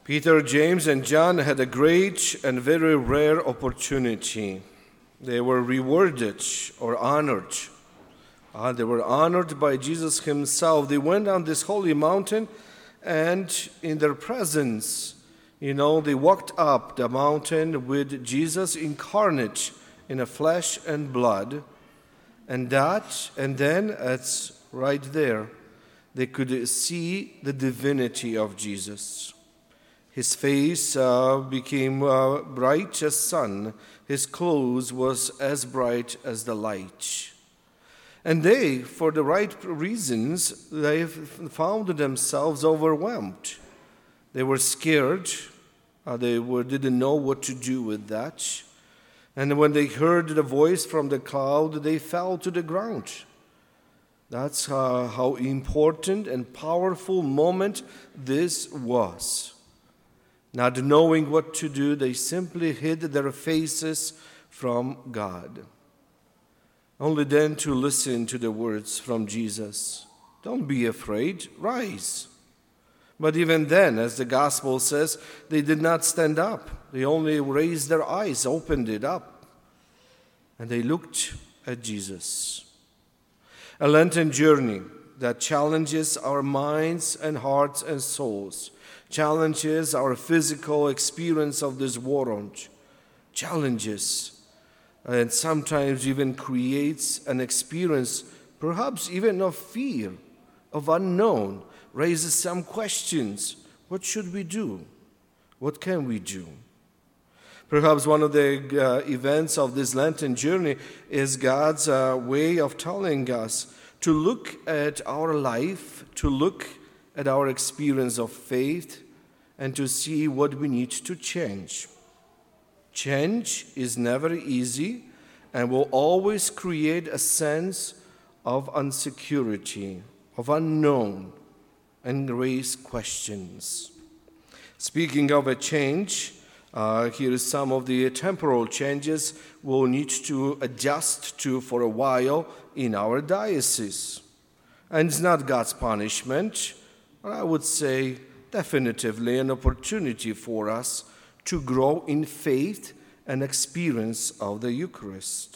Peter, James, and John had a great and very rare opportunity. They were rewarded or honored. They were honored by Jesus himself. They went on this holy mountain, and in their presence, they walked up the mountain with Jesus incarnate in a flesh and blood. And then it's right there. They could see the divinity of Jesus. His face became bright as sun. His clothes was as bright as the light. And they, for the right reasons, they found themselves overwhelmed. They were scared. They didn't know what to do with that. And when they heard the voice from the cloud, they fell to the ground. That's how important and powerful moment this was. Not knowing what to do, they simply hid their faces from God. Only then to listen to the words from Jesus. Don't be afraid, rise. But even then, as the gospel says, they did not stand up. They only raised their eyes, opened it up, and they looked at Jesus. A Lenten journey that challenges our minds and hearts and souls, challenges our physical experience of this world, challenges and sometimes even creates an experience, perhaps even of fear, of unknown, raises some questions. What should we do? What can we do? Perhaps one of the events of this Lenten journey is God's way of telling us to look at our life, to look at our experience of faith, and to see what we need to change. Change is never easy and will always create a sense of insecurity, of unknown, and raise questions. Speaking of a change, here is some of the temporal changes we'll need to adjust to for a while in our diocese. And it's not God's punishment, but I would say definitively an opportunity for us to grow in faith and experience of the Eucharist.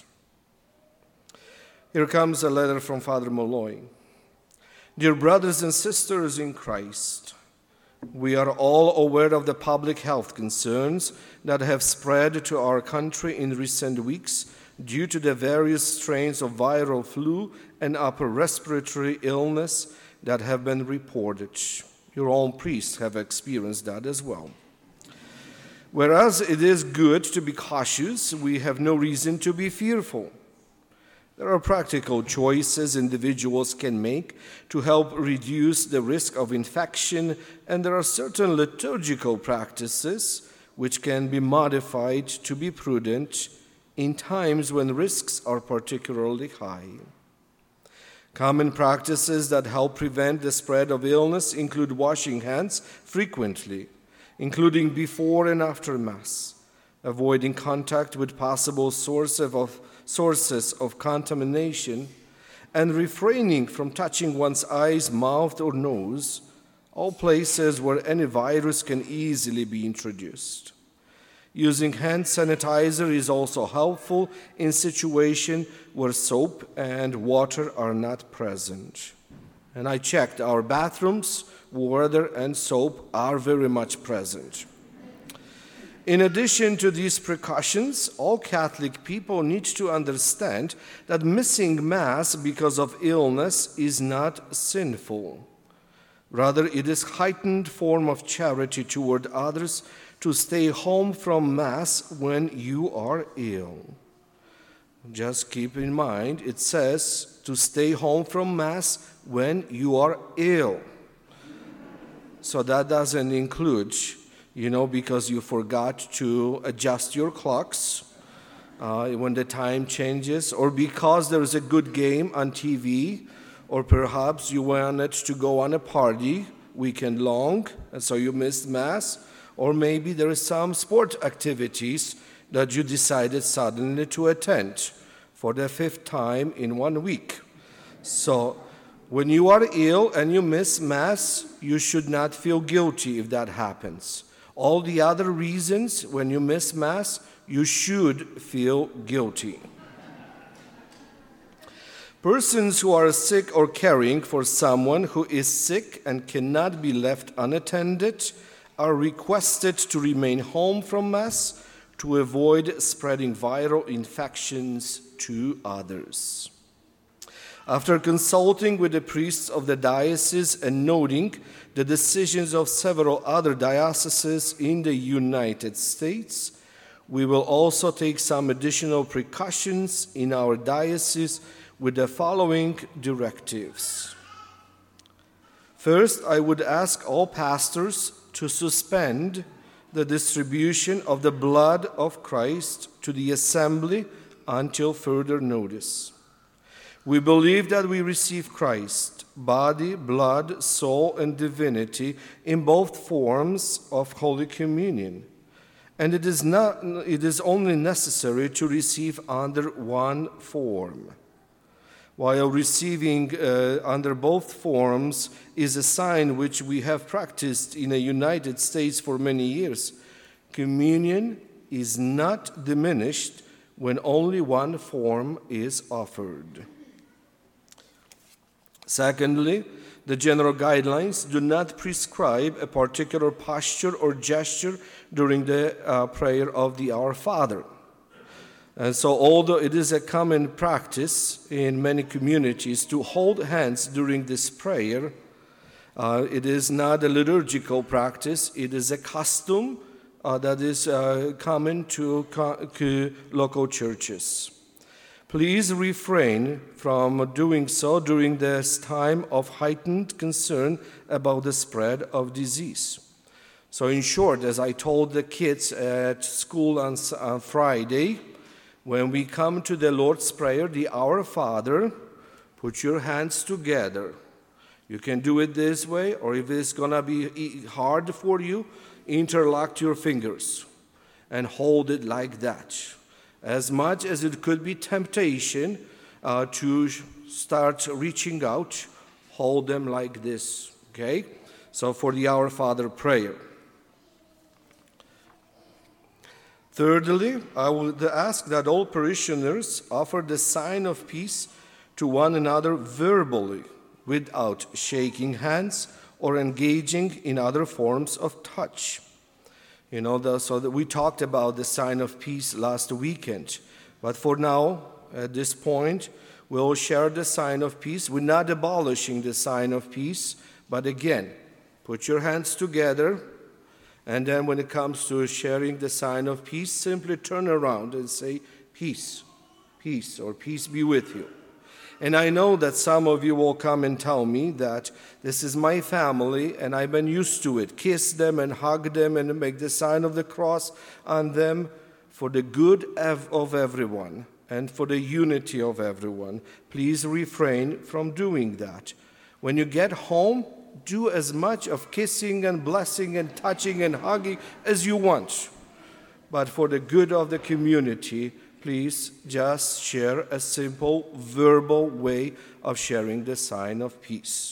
Here comes a letter from Father Molloy. Dear brothers and sisters in Christ, we are all aware of the public health concerns that have spread to our country in recent weeks due to the various strains of viral flu and upper respiratory illness that have been reported. Your own priests have experienced that as well. Whereas it is good to be cautious, we have no reason to be fearful. There are practical choices individuals can make to help reduce the risk of infection, and there are certain liturgical practices which can be modified to be prudent in times when risks are particularly high. Common practices that help prevent the spread of illness include washing hands frequently, including before and after Mass, avoiding contact with possible sources of contamination, and refraining from touching one's eyes, mouth, or nose, all places where any virus can easily be introduced. Using hand sanitizer is also helpful in situations where soap and water are not present. And I checked our bathrooms, water and soap are very much present. In addition to these precautions, all Catholic people need to understand that missing Mass because of illness is not sinful. Rather, it is a heightened form of charity toward others to stay home from Mass when you are ill. Just keep in mind, it says to stay home from Mass when you are ill. So that doesn't include, because you forgot to adjust your clocks when the time changes, or because there is a good game on TV, or perhaps you wanted to go on a party weekend long, and so you missed Mass, or maybe there is some sport activities that you decided suddenly to attend for the 5th time in 1 week. So when you are ill and you miss Mass, you should not feel guilty if that happens. All the other reasons, when you miss Mass, you should feel guilty. Persons who are sick or caring for someone who is sick and cannot be left unattended are requested to remain home from Mass to avoid spreading viral infections to others. After consulting with the priests of the diocese and noting the decisions of several other dioceses in the United States, we will also take some additional precautions in our diocese with the following directives. First, I would ask all pastors to suspend the distribution of the blood of Christ to the assembly until further notice. We believe that we receive Christ, body, blood, soul, and divinity in both forms of Holy Communion. And it is only necessary to receive under one form. While receiving under both forms is a sign which we have practiced in the United States for many years, communion is not diminished when only one form is offered. Secondly, the general guidelines do not prescribe a particular posture or gesture during the prayer of the Our Father. And so, although it is a common practice in many communities to hold hands during this prayer, it is not a liturgical practice. It is a custom that is common to local churches. Please refrain from doing so during this time of heightened concern about the spread of disease. So in short, as I told the kids at school on Friday, when we come to the Lord's Prayer, the Our Father, put your hands together. You can do it this way, or if it's going to be hard for you, interlock your fingers and hold it like that. As much as it could be temptation to start reaching out, hold them like this, okay? So for the Our Father prayer. Thirdly, I would ask that all parishioners offer the sign of peace to one another verbally, without shaking hands or engaging in other forms of touch. So that we talked about the sign of peace last weekend. But for now, at this point, we'll share the sign of peace. We're not abolishing the sign of peace, but again, put your hands together, and then when it comes to sharing the sign of peace, simply turn around and say, peace, peace, or peace be with you. And I know that some of you will come and tell me that this is my family and I've been used to it. Kiss them and hug them and make the sign of the cross on them for the good of everyone and for the unity of everyone. Please refrain from doing that. When you get home, do as much of kissing and blessing and touching and hugging as you want. But for the good of the community, please just share a simple verbal way of sharing the sign of peace.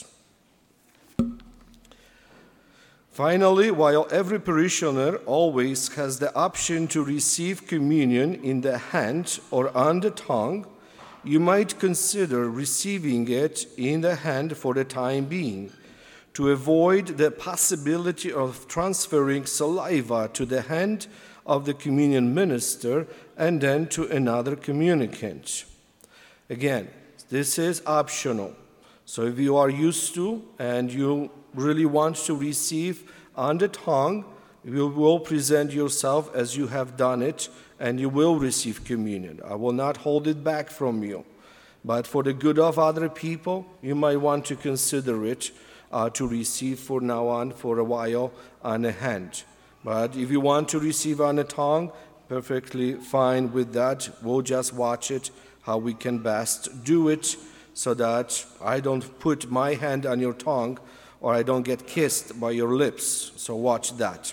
Finally, while every parishioner always has the option to receive communion in the hand or on the tongue, you might consider receiving it in the hand for the time being, to avoid the possibility of transferring saliva to the hand of the communion minister and then to another communicant. Again, this is optional. So if you are used to and you really want to receive on the tongue, you will present yourself as you have done it and you will receive communion. I will not hold it back from you. But for the good of other people, you might want to consider it to receive from now on for a while on the hand. But if you want to receive on the tongue, perfectly fine with that. We'll just watch it, how we can best do it, so that I don't put my hand on your tongue or I don't get kissed by your lips. So watch that.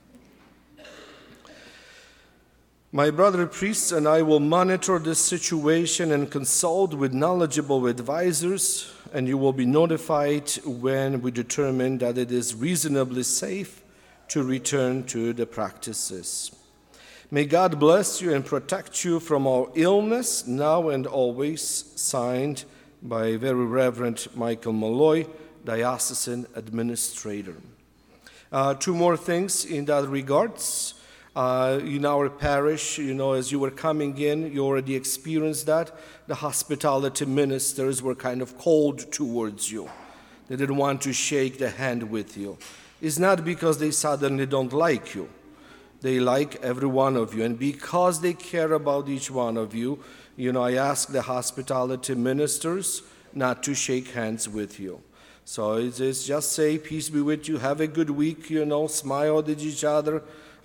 My brother priests and I will monitor this situation and consult with knowledgeable advisors, and you will be notified when we determine that it is reasonably safe to return to the practices. May God bless you and protect you from all illness, now and always, signed by Very Reverend Michael Malloy, Diocesan Administrator. Two more things in that regards. In our parish, as you were coming in, you already experienced that. The hospitality ministers were kind of cold towards you. They didn't want to shake the hand with you. It's not because they suddenly don't like you. They like every one of you. And because they care about each one of you, I ask the hospitality ministers not to shake hands with you. So it's just say, peace be with you, have a good week, smile at each other,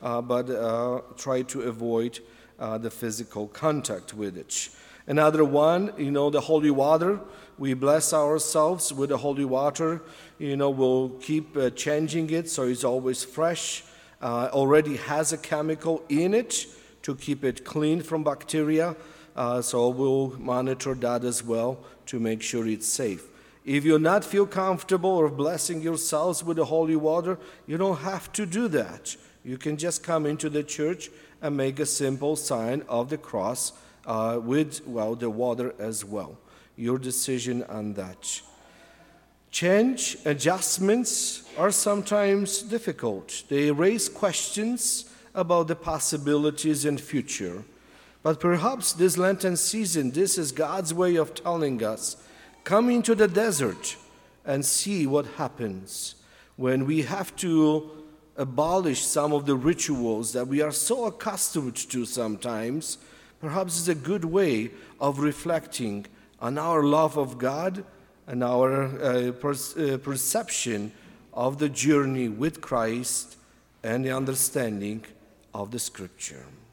but try to avoid the physical contact with it. Another one, the holy water. We bless ourselves with the holy water. We'll keep changing it so it's always fresh. Already has a chemical in it to keep it clean from bacteria. So we'll monitor that as well to make sure it's safe. If you not feel comfortable or blessing yourselves with the holy water, you don't have to do that. You can just come into the church and make a simple sign of the cross with the water as well. Your decision on that. Change, adjustments are sometimes difficult. They raise questions about the possibilities in future. But perhaps this Lenten season, this is God's way of telling us, come into the desert and see what happens when we have to abolish some of the rituals that we are so accustomed to sometimes. Perhaps it's a good way of reflecting on our love of God and our perception of the journey with Christ and the understanding of the Scripture.